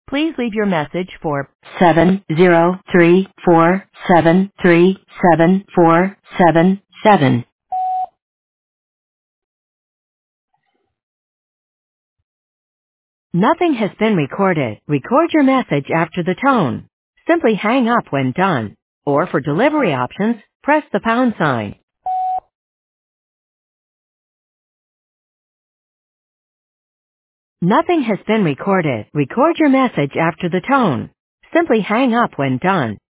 Please leave your message for 70347377477. Nothing has been recorded. Record your message after the tone. Simply hang up when done. Or for delivery options, press the pound sign. Nothing has been recorded. Record your message after the tone. Simply hang up when done.